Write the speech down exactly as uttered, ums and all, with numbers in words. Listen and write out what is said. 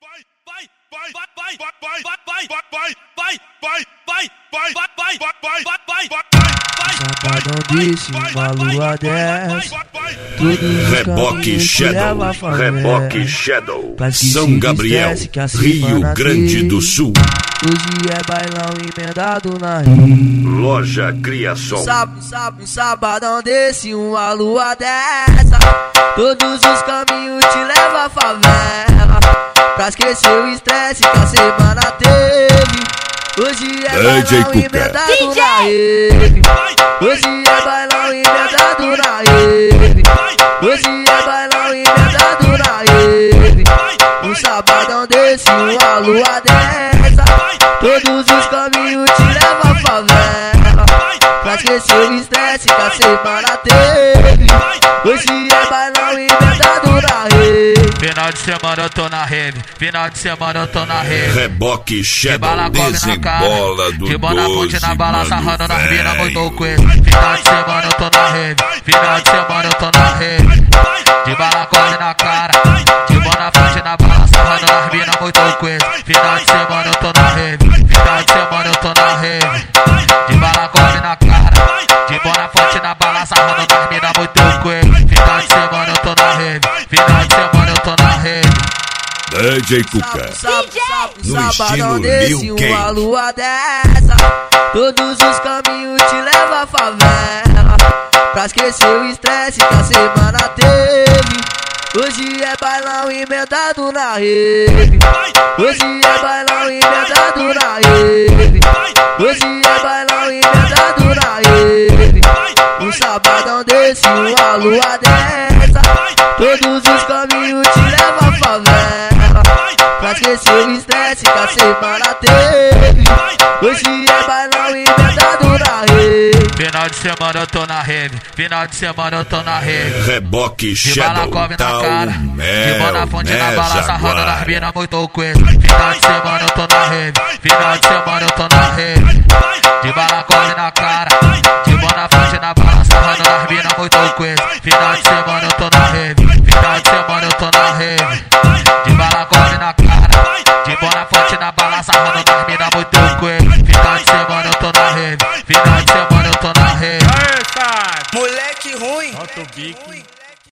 Sabadão desse, uma lua dessa. Reboque Shadow, Reboque Shadow, São Gabriel, Rio Grande do Sul. Hoje é bailão emendado na rede. Loja Criação. Sábado, sábado, sabadão desse, uma lua dessa. Todos os caminhos te levam à favela, pra esquecer o estresse que a semana teve. Hoje é bailão emendado na rede. Hoje é bailão emendado na rede. Hoje é bailão emendado na rede. Um sabadão desse, uma lua dessa. Todos os caminhos te levam à favela, pra esquecer o estresse que a semana teve. Hoje é bailão emendado na rede. Final de semana eu tô na rede, final de semana eu tô na rede. Reboque Shadow, desembola do de bola doze, na bala, sarrando nas velho. minas, muito coisa. Final de semana eu tô na rede, final de semana eu tô na rede. De bala corre na cara, de bola fonte na bala, sarrando nas minas, muito coisa. Final de semana eu tô na rede, final de semana eu tô na rede. De bala corre na cara, de bola fonte na bala, sarrando nas minas, muito coisa. Final de semana eu tô na rede, final de semana eu tô na rede. D J Cuca, no estilo desse, Lil uma Kane. lua dessa. Todos os caminhos te levam à favela, pra esquecer o estresse que a semana teve. Hoje é bailão emendado na rede. Hoje é bailão emendado na rede. Hoje é bailão emendado na rede. Um sabadão desse, uma lua dessa. Todos os caminhos te levam à favela, pra esquecer o estresse que a semana teve. Hoje é bailão emendado na rede. Final de semana eu tô na rede, final de semana eu tô na rede. Reboque De bala Shadow, come tá na o cara, de bola na fonte na bala, mel, sarrando nas agora. minas, muito coisa. Final de semana eu tô na rede, final de semana eu tô na rede. De bala corre na cara,